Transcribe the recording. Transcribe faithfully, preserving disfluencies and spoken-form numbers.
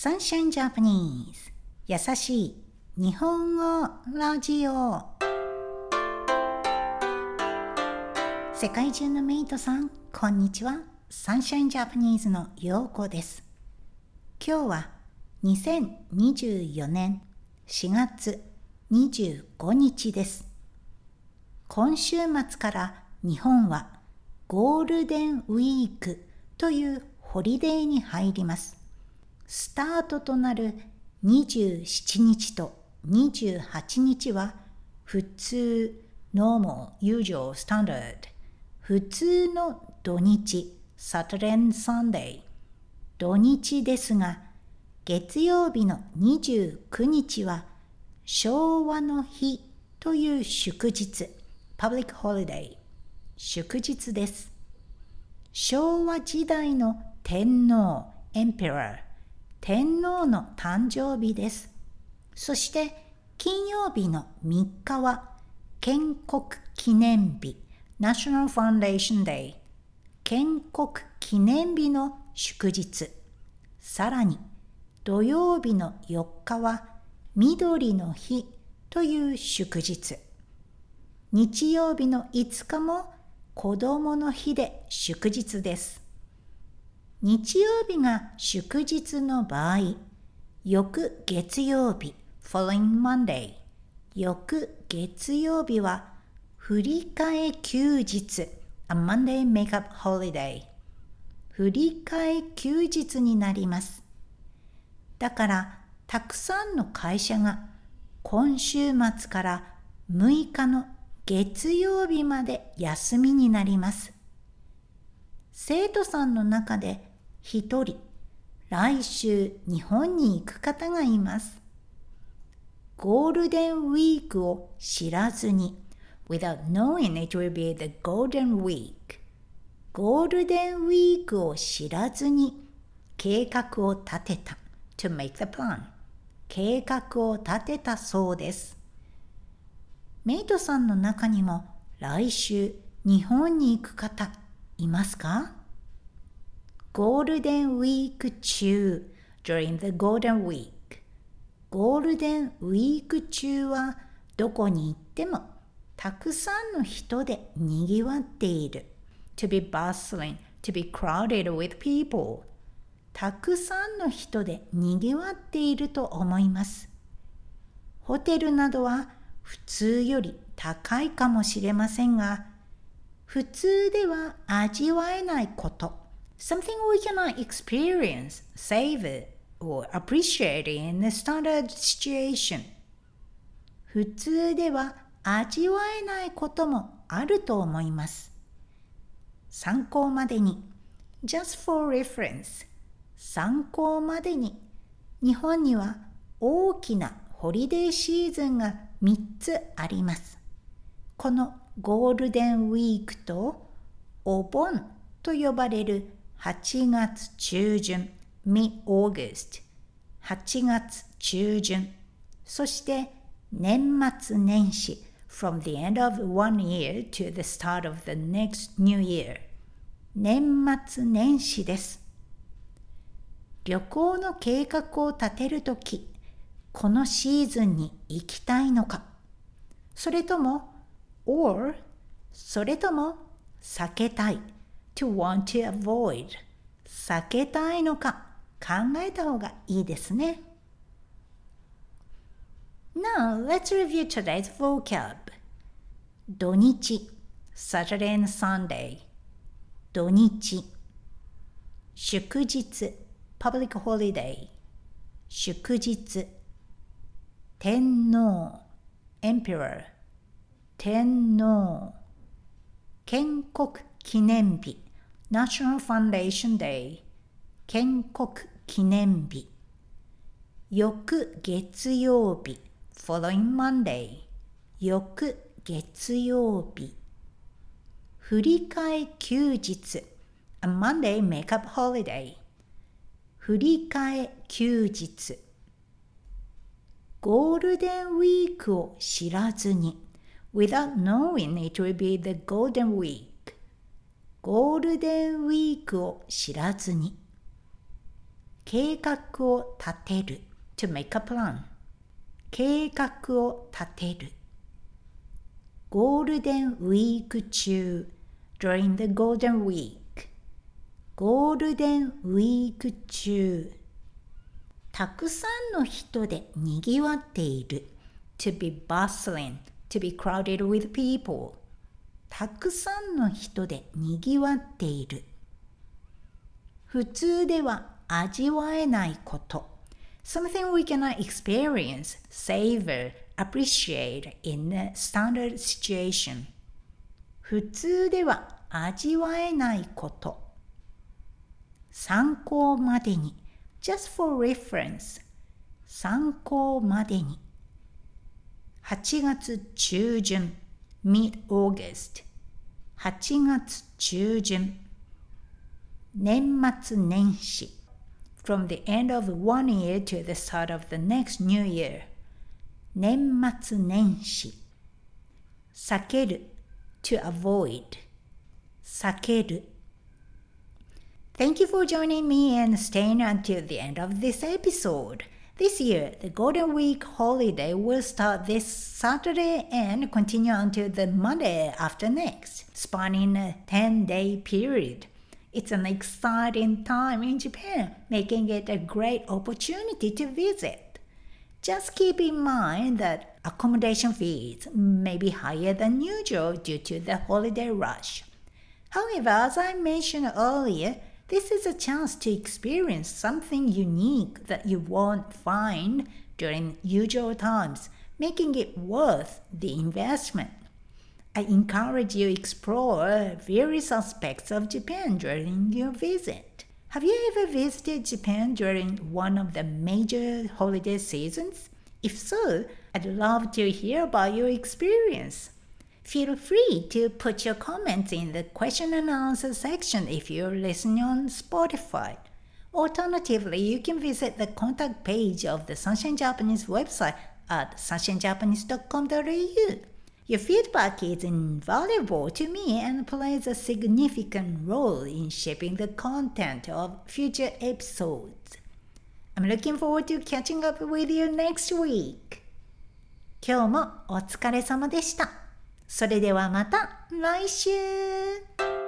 Sunshine Japanese 優しい日本語ラジオ。世界中のメイトさん、こんにちは。Sunshine Japanese のようこです。今日はにせんにじゅうよねんしがつにじゅうごにちです。今週末から日本はゴールデンウィークというホリデーに入ります。スタートとなるにじゅうしちにちとにじゅうはちにちは普通 normal usual standard 普通の土日 Saturday and Sunday 土日ですが、月曜日のにじゅうくにちは昭和の日という祝日 Public Holiday 祝日です。昭和時代の天皇 Emperor天皇の誕生日です。そして金曜日のみっかは建国記念日 National Foundation Day 建国記念日の祝日。さらに土曜日のよっかは緑の日という祝日。日曜日のいつかも子どもの日で祝日です。日曜日が祝日の場合、翌月曜日 following Monday 翌月曜日は振り替え休日 a Monday make-up holiday 振り替え休日になります。だからたくさんの会社が今週末からむいかの月曜日まで休みになります。生徒さんの中で一人、来週日本に行く方がいます。ゴールデンウィークを知らずに、without knowing it will be the golden week。ゴールデンウィークを知らずに計画を立てた。to make the plan。計画を立てたそうです。メイトさんの中にも来週日本に行く方いますか？ゴールデンウィーク中 during the golden week ゴールデンウィーク中はどこに行ってもたくさんの人でにぎわっている to be bustling, to be crowded with people たくさんの人でにぎわっていると思います。ホテルなどは普通より高いかもしれませんが、普通では味わえないことSomething we cannot experience, savor, or appreciate in a standard situation. 普通では味わえないこともあると思います。参考までに、just for reference, 参考までに、日本には大きなホリデーシーズンがみっつあります。このゴールデンウィークとお盆と呼ばれるはちがつ中旬 mid-August はちがつ中旬そして年末年始 from the end of one year to the start of the next new year 年末年始です。旅行の計画を立てるときこのシーズンに行きたいのかそれとも or それとも避けたいto want to avoid 避けたいのか考えた方がいいですね。Now let's review today's vocab. 土日 Saturday and Sunday 土日祝日 Public Holiday 祝日天皇 Emperor 天皇建国記念日 National Foundation Day 建国記念日翌月曜日 Following Monday 翌月曜日振り替え休日 A Monday make-up holiday 振り替え休日ゴールデンウィークを知らずにWithout knowing it will be the golden week ゴールデンウィークを知らずに計画を立てる to make a plan 計画を立てるゴールデンウィーク中 during the golden week ゴールデンウィーク中たくさんの人でにぎわっている to be bustling, to be crowded with people たくさんの人でにぎわっている普通では味わえないこと something we cannot experience, savor, appreciate in a standard situation 普通では味わえないこと参考までに just for reference 参考までにはちがつ中旬 mid-August はちがつ中旬年末年始 from the end of one year to the start of the next new year 年末年始避ける to avoid 避けるThank you for joining me and staying until the end of this episode. This year, the Golden Week holiday will start this Saturday and continue until the Monday after next, spanning a ten-day period. It's an exciting time in Japan, making it a great opportunity to visit. Just keep in mind that accommodation fees may be higher than usual due to the holiday rush. However, as I mentioned earlier, this is a chance to experience something unique that you won't find during usual times, making it worth the investment. I encourage you to explore various aspects of Japan during your visit. Have you ever visited Japan during one of the major holiday seasons? If so, I'd love to hear about your experience. Feel free to put your comments in the question and answer section if you're listening on Spotify. Alternatively, you can visit the contact page of the Sunshine Japanese website at sunshine japanese dot com dot a u. Your feedback is invaluable to me and plays a significant role in shaping the content of future episodes. I'm looking forward to catching up with you next week. 今日もお疲れ様でした。それではまた来週。